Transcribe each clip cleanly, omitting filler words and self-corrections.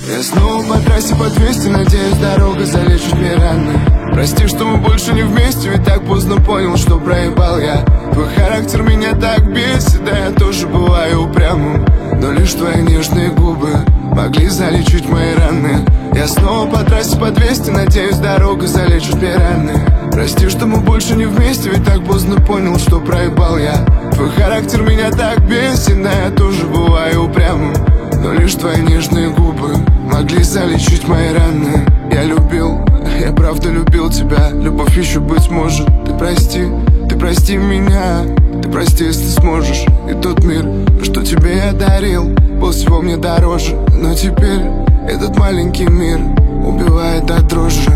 Я снова по трассе по 200, надеюсь, дорога залечит мне раны. Прости, что мы больше не вместе, ведь так поздно понял, что проебал я. Твой характер меня так бесит, да я тоже бываю упрямым. Но лишь твои нежные губы могли залечить мои раны. Я снова по трассе по 200, надеюсь, дорога залечит мне раны. Прости, что мы больше не вместе, ведь так поздно понял, что проебал я. Твой характер меня так бесит, да я тоже бываю упрямым. Но лишь твои нежные губы могли залечить мои раны. Я любил, я правда любил тебя. Любовь еще быть может. Ты прости меня. Ты прости, если сможешь. И тот мир, что тебе я дарил, был всего мне дороже. Но теперь этот маленький мир убивает до дрожи.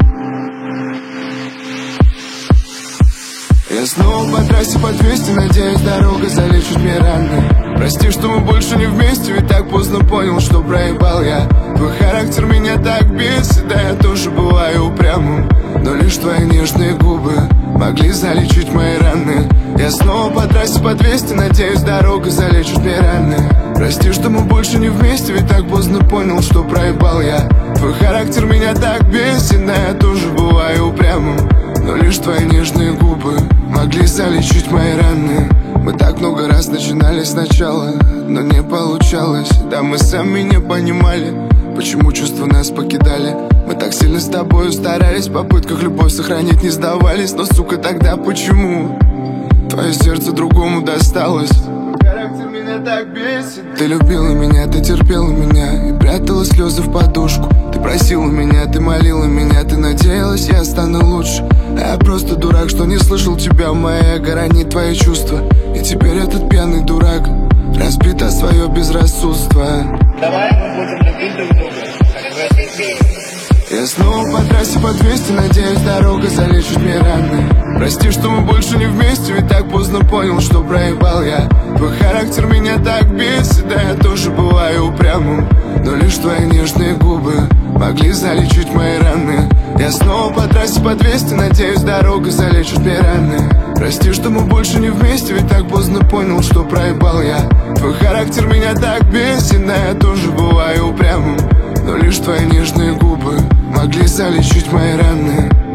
Я снова по трассе по 200, надеюсь, дорога залечит мне раны. Прости, что мы больше не вместе, ведь так поздно понял, что проебал я. Твой характер меня так бесит, да я тоже бываю упрямым. Но лишь твои нежные губы могли залечить мои раны. Я снова по трассе по 200, надеюсь, дорога залечит мне раны. Прости, что мы больше не вместе, ведь так поздно понял, что проебал я. Твой характер меня так бесит, да я тоже бываю упрямым. Но лишь твои нежные губы могли залечить мои раны. Мы так много раз начинали сначала, но не получалось. Да мы сами не понимали, почему чувства нас покидали. Мы так сильно с тобою старались, в попытках любовь сохранить не сдавались. Но, сука, тогда почему твое сердце другому досталось? Характер меня так бесит. Ты любила меня, ты терпела меня и прятала слезы в подушку. Ты просила меня, ты молила меня, ты надеялась, я стану лучше. А я просто дурак, что не слышал тебя, моя эго ранит твои чувства. И теперь этот пьяный дурак разбит о свое безрассудство. Давай мы будем любить друг друга, как в этой песне. Я снова по трассе по 200, надеюсь, дорога залечит мне раны. Прости, что мы больше не вместе, ведь так поздно понял, что проебал я. Твой характер меня так бесит, да я тоже бываю упрямым. Но лишь твои нежные губы могли залечить мои раны. Я снова по трассе по 200, надеюсь, дорога залечит мне раны. Прости, что мы больше не вместе, ведь так поздно понял, что проебал я. Твой характер меня так бесит, да я тоже бываю упрямым. Но лишь твои нежные губы могли залечить мои раны.